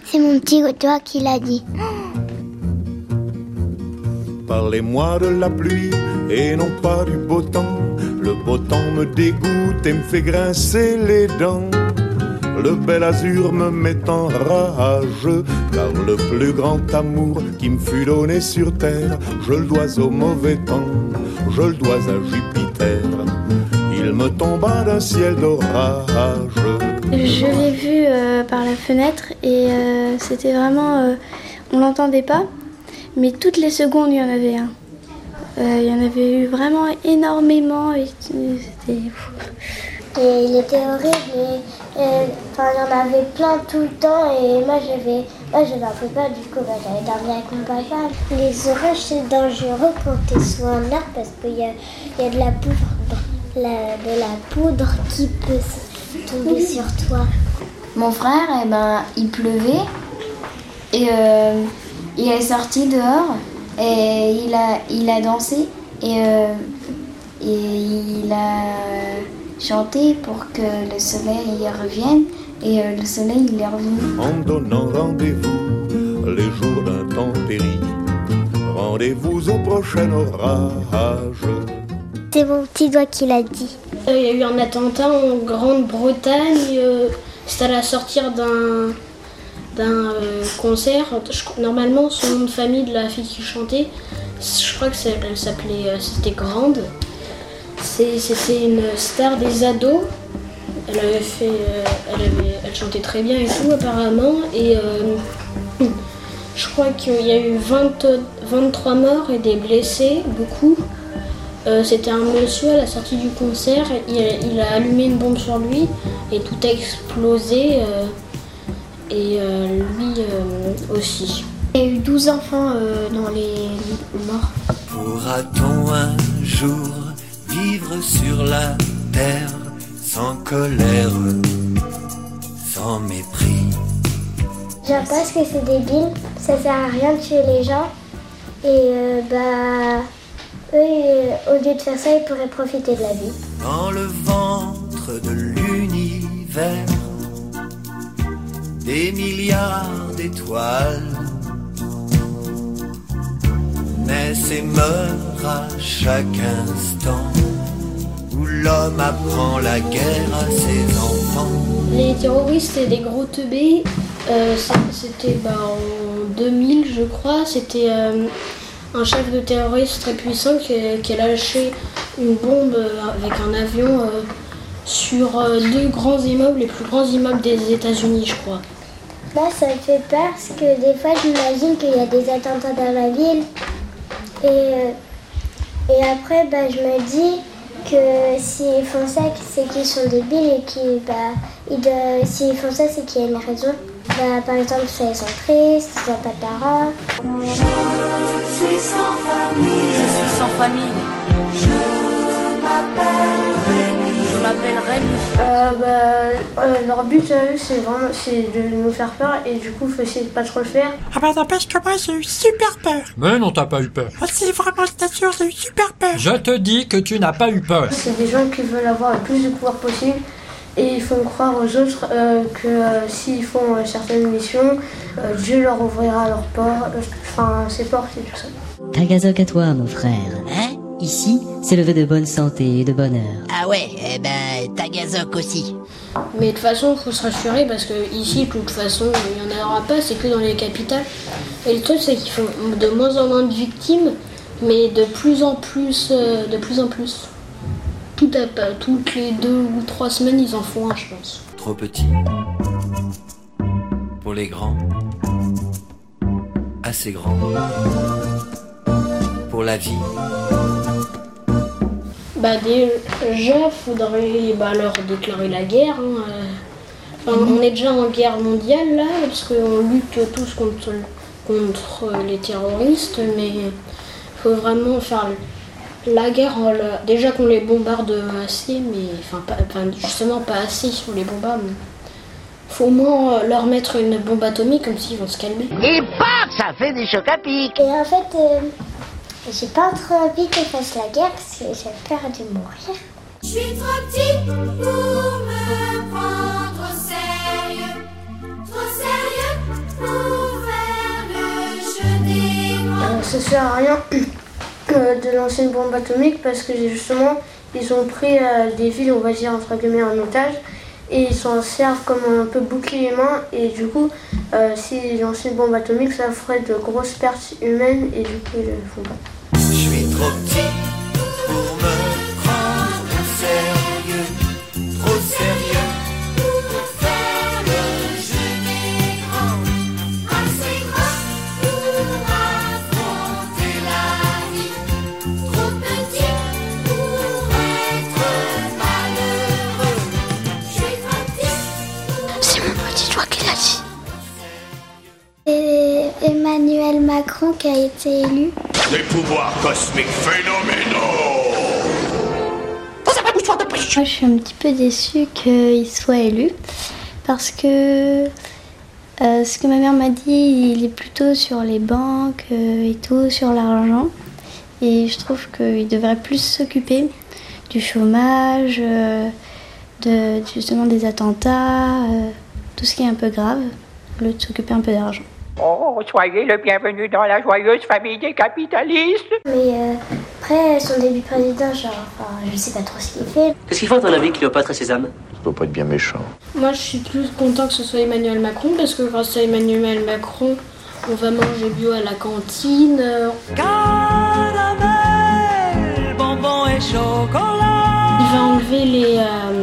C'est mon petit doigt qui l'a dit. Parlez-moi de la pluie et non pas du beau temps. Le beau temps me dégoûte et me fait grincer les dents. Le bel azur me met en rage, car le plus grand amour qui me fut donné sur terre, je le dois au mauvais temps, je le dois à Jupiter. Il me tomba d'un ciel d'orage. Je l'ai vu par la fenêtre et c'était vraiment... on l'entendait pas, mais toutes les secondes, il y en avait un. Il y en avait eu vraiment énormément et c'était... Et il était horrible, il y en avait plein tout le temps et moi je n'en pouvais pas, du coup j'allais dormir avec mon papa. Les orages c'est dangereux quand tu es sous un arbre parce qu'il y a de la poudre qui peut tomber sur toi. Mon frère, il pleuvait et il est sorti dehors et il a dansé et il a chanté pour que le soleil y revienne et le soleil il est revenu. En donnant rendez-vous les jours d'un temps terrible, rendez-vous au prochain orage. C'est mon petit doigt qui l'a dit. Il y a eu un attentat en Grande-Bretagne, c'était à la sortie d'un concert. Normalement, son nom de famille de la fille qui chantait, je crois que elle s'appelait, c'était Grande. C'était une star des ados. Elle chantait très bien et tout apparemment. Et je crois qu'il y a eu 23 morts et des blessés, beaucoup. C'était un monsieur à la sortie du concert. Il a allumé une bombe sur lui et tout a explosé. Et lui aussi. Il y a eu 12 enfants dans les morts. Pourra-t-on un jour vivre sur la terre sans colère, sans mépris? Je pense que c'est débile, ça sert à rien de tuer les gens. Et eux, au lieu de faire ça, ils pourraient profiter de la vie. Dans le ventre de l'univers, des milliards d'étoiles naissent et meurent à chaque instant, où l'homme apprend la guerre à ses enfants. Les terroristes étaient des gros teubés. C'était en 2000 je crois. C'était un chef de terroriste très puissant qui a lâché une bombe avec un avion sur 2 grands immeubles, les plus grands immeubles des États-Unis, je crois. Moi, ça me fait peur parce que des fois, j'imagine qu'il y a des attentats dans la ville. Et après, je me dis que s'ils font ça, c'est qu'ils sont débiles et s'ils font ça, c'est qu'il y a une raison. Par exemple, ils sont tristes, ils n'ont pas de parents. Je suis sans famille. Je suis sans famille. Je m'appelle Rémi. Je m'appelle Rémi. Leur but, c'est de nous faire peur et du coup, il faut essayer de pas trop le faire. Ah n'empêche que moi, j'ai eu super peur. Mais non, t'as pas eu peur. Ah si, vraiment, je t'assure, j'ai eu super peur. Je te dis que tu n'as pas eu peur. C'est des gens qui veulent avoir le plus de pouvoir possible et ils font croire aux autres que s'ils font certaines missions, Dieu leur ouvrira ses portes et tout ça. Tagazok à toi, mon frère. Hein? Ici, c'est le vœu de bonne santé et de bonheur. Ah ouais, Tagazok aussi. Mais de toute façon, il faut se rassurer parce que ici, de toute façon, il n'y en aura pas, c'est que dans les capitales. Et le truc, c'est qu'ils font de moins en moins de victimes, mais de plus en plus. Toutes les 2 ou 3 semaines, ils en font un, je pense. Trop petit pour les grands, assez grand pour la vie. Déjà, faudrait leur déclarer la guerre. On est déjà en guerre mondiale là, parce qu'on lutte tous contre les terroristes, mais il faut vraiment faire la guerre. Déjà qu'on les bombarde assez, mais justement pas assez si on les bombarde. Faut au moins leur mettre une bombe atomique, comme s'ils vont se calmer. Et paf, ça fait des chocs à pic. Et en fait, j'ai pas trop envie qu'on fasse la guerre parce que j'ai peur de mourir. Je suis trop petit pour me prendre au sérieux. Trop sérieux pour ça sert à rien de lancer une bombe atomique parce que justement ils ont pris des villes, on va dire entre guillemets, en otage et ils s'en servent comme un peu bouclier humain et du coup s'ils lancent une bombe atomique ça ferait de grosses pertes humaines et du coup ils le font pas. Je suis trop petit pour me prendre au sérieux, trop sérieux pour faire le jeu des grands, assez grand pour affronter la vie, trop petit pour être malheureux. Je suis trop petit. C'est mon petit doigt qui l'a dit. Et Emmanuel Macron qui a été élu. Des pouvoirs cosmiques phénoménaux. Moi, je suis un petit peu déçue qu'il soit élu parce que ce que ma mère m'a dit, il est plutôt sur les banques et tout, sur l'argent. Et je trouve qu'il devrait plus s'occuper du chômage, justement des attentats, tout ce qui est un peu grave, au lieu de s'occuper un peu d'argent. Oh, soyez le bienvenu dans la joyeuse famille des capitalistes. Mais après son début président, je sais pas trop ce qu'il fait. Qu'est-ce qu'il faut à ton avis, Cléopâtre et Sésame? Ça doit pas être bien méchant. Moi, je suis plus content que ce soit Emmanuel Macron parce que grâce à Emmanuel Macron, on va manger bio à la cantine. Caramel, bonbons et chocolat. Il va enlever les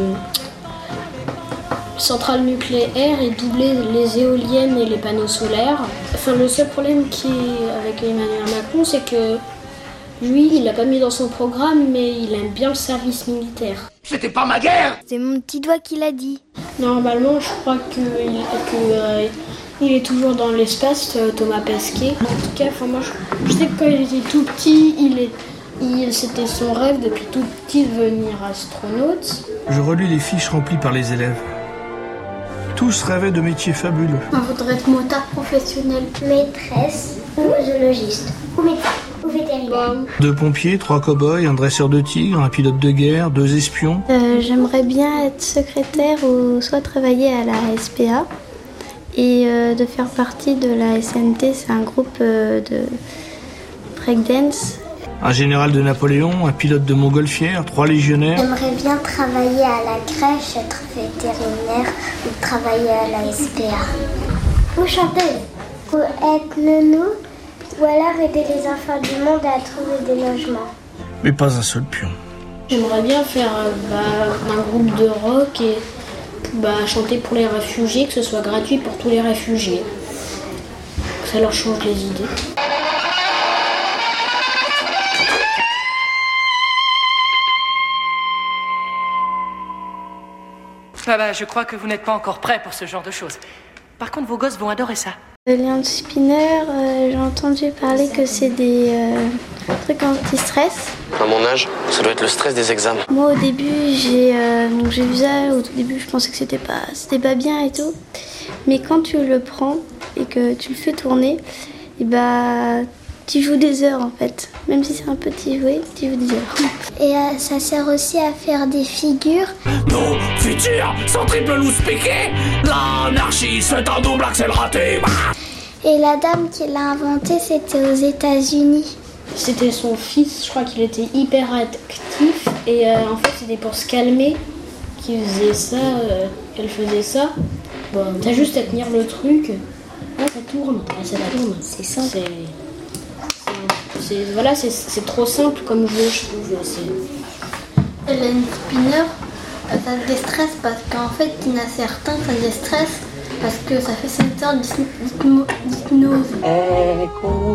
centrales nucléaires et doubler les éoliennes et les panneaux solaires. Enfin, le seul problème qui est avec Emmanuel Macron, c'est que lui, il l'a pas mis dans son programme, mais il aime bien le service militaire. C'était pas ma guerre! C'est mon petit doigt qui l'a dit. Normalement, je crois qu'il est toujours dans l'espace, Thomas Pesquet. En tout cas, moi, je sais que quand il était tout petit, c'était son rêve depuis tout petit de devenir astronaute. Je relis les fiches remplies par les élèves. Tous rêvaient de métiers fabuleux. On voudrait être motard professionnel, maîtresse, ou zoologiste, ou médecin, ou vétérinaire. 2 pompiers, 3 cow-boys, un dresseur de tigres, un pilote de guerre, 2 espions. J'aimerais bien être secrétaire ou soit travailler à la SPA et de faire partie de la SNT, c'est un groupe de breakdance. Un général de Napoléon, un pilote de montgolfière, 3 légionnaires. J'aimerais bien travailler à la crèche, être vétérinaire ou travailler à la SPA. Ou chanteuse, ou être nounou, ou alors aider les enfants du monde à trouver des logements. Mais pas un seul pion. J'aimerais bien faire un groupe de rock et chanter pour les réfugiés, que ce soit gratuit pour tous les réfugiés. Que ça leur change les idées. Je crois que vous n'êtes pas encore prêts pour ce genre de choses. Par contre, vos gosses vont adorer ça. Les hand-spinners, j'ai entendu parler que c'est des trucs anti-stress. À mon âge, ça doit être le stress des examens. Moi, au début, j'ai vu ça. Au tout début, je pensais que c'était pas bien et tout. Mais quand tu le prends et que tu le fais tourner, tu joues des heures en fait. Même si c'est un petit jouet, tu joues des heures. Et ça sert aussi à faire des figures. Nos futurs sont triple loose piqués. L'anarchie c'est un double axel raté. Et la dame qui l'a inventé, c'était aux États-Unis. C'était son fils, je crois qu'il était hyper actif. Et en fait, c'était pour se calmer qu'il faisait ça, qu'elle faisait ça. Bon, t'as juste à tenir le truc. Là, ça tourne. Là, ça tourne. C'est ça. C'est trop simple comme jeu, je trouve. Le spinner, ça déstresse parce qu'en fait, il y en a certains, ça déstresse parce que ça fait cette sorte d'hypnose. Aie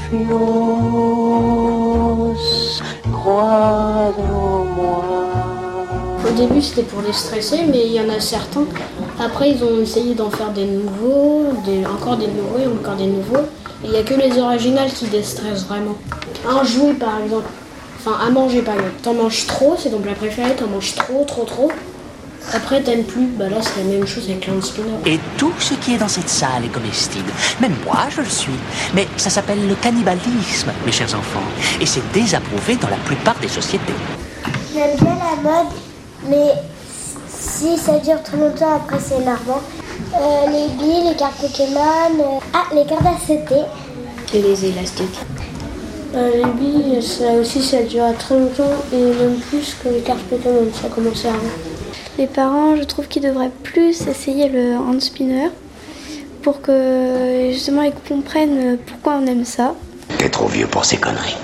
confiance, crois en moi. Au début, c'était pour les stresser, mais il y en a certains. Après, ils ont essayé d'en faire des nouveaux, encore des nouveaux et encore des nouveaux. Et il n'y a que les originales qui déstressent vraiment. Un jouet, par exemple. Enfin, à manger, par exemple. T'en manges trop, c'est ton plat préféré, t'en manges trop. Après, t'aimes plus. Là, c'est la même chose avec l'handspinner. Et tout ce qui est dans cette salle est comestible. Même moi, je le suis. Mais ça s'appelle le cannibalisme, mes chers enfants. Et c'est désapprouvé dans la plupart des sociétés. J'aime bien la mode, mais si ça dure trop longtemps, après c'est énervant. Les billes, les cartes Pokémon, les cartes ACT. Et les élastiques. Les billes, ça aussi, ça dure très longtemps et même plus que les cartes Pokémon, ça commençait avant. Les parents, je trouve qu'ils devraient plus essayer le hand spinner pour que justement ils comprennent pourquoi on aime ça. T'es trop vieux pour ces conneries.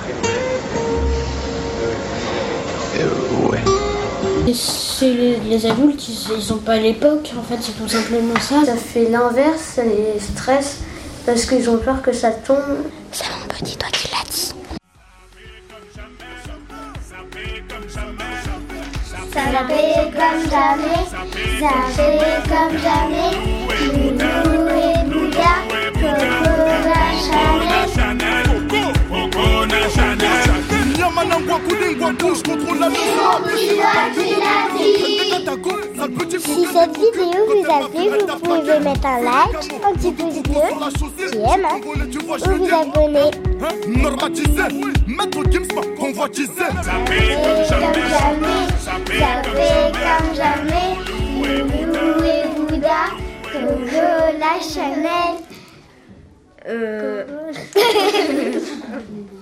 Ouais. Et c'est les adultes, ils ont pas l'époque, en fait, c'est tout simplement ça. Ça fait l'inverse, ça les stresse parce qu'ils ont peur que ça tombe. C'est mon petit doigt qui l'a dit. Ça fait comme jamais, ça fait comme jamais. Loulou et Bouddha, Coco Chanel. Si cette vidéo vous a plu, vous pouvez mettre un like, un petit pouce bleu, qui aime, ou vous abonner. Ça fait comme jamais, Loulou et Bouddha, Coco la Chanel.